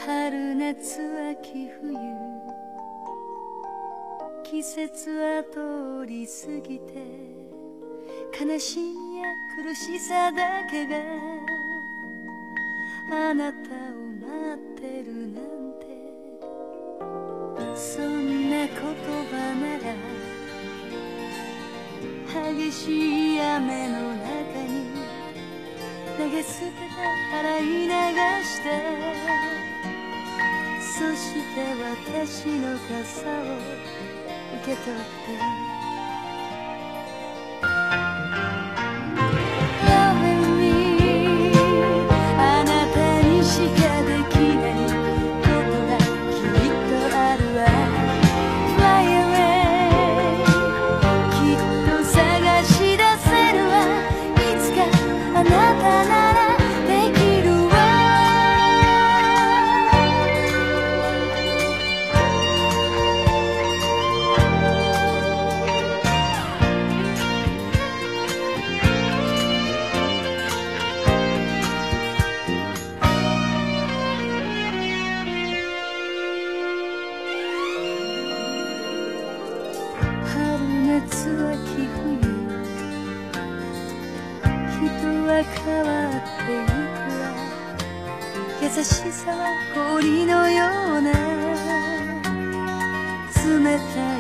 春夏秋冬季節は通り過ぎて悲しみや苦しさだけがあなたを待ってるなんてそんな言葉なら激しい雨の中に投げ捨てて洗い流してそして私の傘を受け取って夏秋冬人は変わってゆくわ優しさは氷のような冷たい